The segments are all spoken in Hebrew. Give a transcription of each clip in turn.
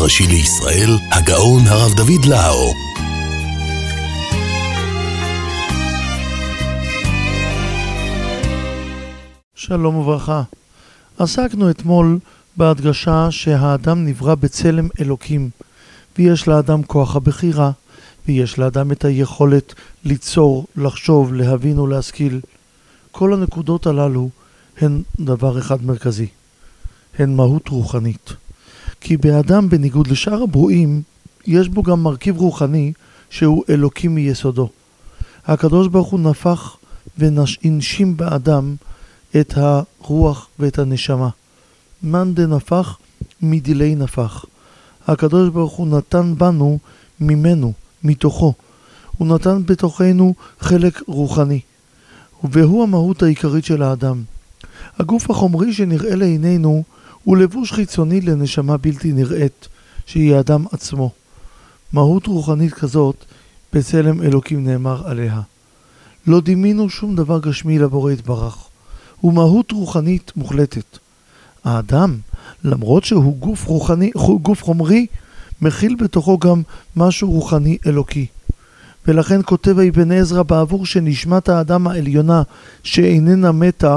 הראשי לישראל, הגאון הרב דוד לאו. שלום וברכה. עסקנו אתמול בהדגשה שהאדם נברא בצלם אלוקים, ויש לאדם כוח הבחירה, ויש לאדם את היכולת ליצור, לחשוב, להבין ולהשכיל. כל הנקודות הללו הן דבר אחד מרכזי, הן מהות רוחנית. כי באדם, בניגוד לשאר הברואים, יש בו גם מרכיב רוחני שהוא אלוקי מיסודו. הקדוש ברוך הוא נפח והנשים באדם את הרוח ואת הנשמה. מאן דנפח מדילי נפח. הקדוש ברוך הוא נתן בנו ממנו, מתוכו. הוא נתן בתוכנו חלק רוחני. והוא המהות העיקרית של האדם. הגוף החומרי שנראה לעינינו הוא לבוש חיצוני לנשמה בלתי נראית, שהיא האדם עצמו. מהות רוחנית כזאת בצלם אלוקים נאמר עליה. לא דימינו שום דבר גשמי לבורא יתברך. הוא מהות רוחנית מוחלטת. האדם, למרות שהוא גוף חומרי, מכיל בתוכו גם משהו רוחני אלוקי. ולכן כותב אבן עזרא בעבור שנשמת האדם העליונה שאיננה מתה,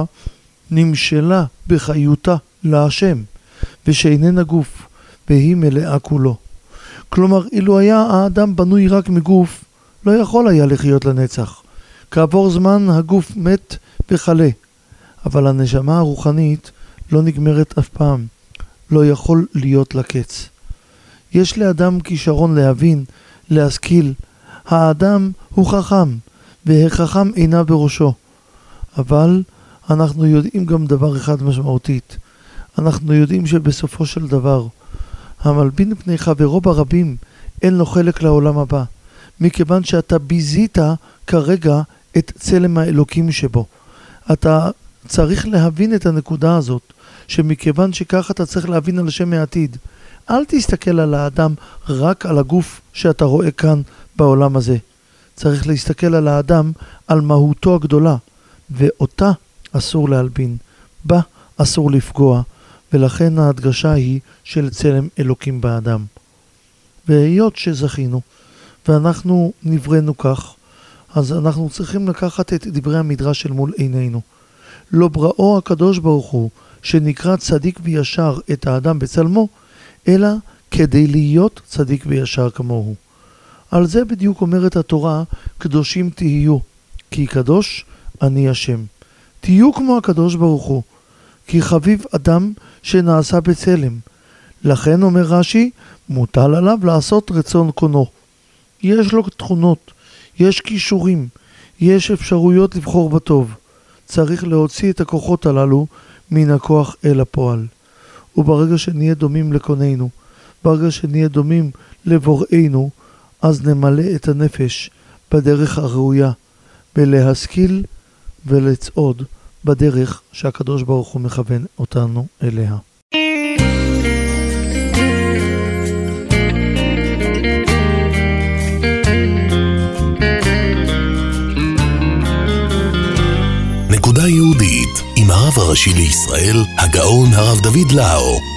נמשלה בחיותה להשם, ושאיננה גוף, והיא מלאה כולו. כלומר, אילו היה האדם בנוי רק מגוף, לא יכול היה לחיות לנצח. כעבור זמן הגוף מת וחלה. אבל הנשמה הרוחנית לא נגמרת אף פעם, לא יכול להיות לקץ. יש לאדם כישרון להבין, להשכיל. האדם הוא חכם, והחכם אינה בראשו. אבל אנחנו יודעים גם דבר אחד משמעותית. אנחנו יודעים שבסופו של דבר, המלבין פני חברו ברבים, אין לו חלק לעולם הבא. מכיוון שאתה ביזית כרגע את צלם האלוקים שבו. אתה צריך להבין את הנקודה הזאת, שמכיוון שכך אתה צריך להבין על השם העתיד. אל תסתכל על האדם רק על הגוף שאתה רואה כאן בעולם הזה. צריך להסתכל על האדם, על מהותו הגדולה, ואותה אסור להלבין, בה אסור לפגוע, ולכן ההדגשה היא של צלם אלוקים באדם. והיות שזכינו, ואנחנו נבראנו כך, אז אנחנו צריכים לקחת את דברי המדרש של מול עינינו. לא בראו הקדוש ברוך הוא, שנקרא צדיק וישר את האדם בצלמו, אלא כדי להיות צדיק וישר כמוהו. על זה בדיוק אומרת התורה, קדושים תהיו, כי קדוש אני השם. תהיו כמו הקדוש ברוך הוא, כי חביב אדם שנעשה בצלם. לכן אומר רש"י, מוטל עליו לעשות רצון קונו. יש לו תכונות, יש כישורים, יש אפשרויות לבחור בטוב. צריך להוציא את הכוחות הללו מן הכוח אל הפועל. וברגע שנהיה דומים לקוננו, ברגע שנהיה דומים לבוראנו, אז נמלא את הנפש בדרך הראויה, ולהשכיל ולצעוד בדרך שהקדוש ברוך הוא מכוון אותנו אליה. נקודה יהודית עם הרב הראשי לישראל, הגאון הרב דוד לאו.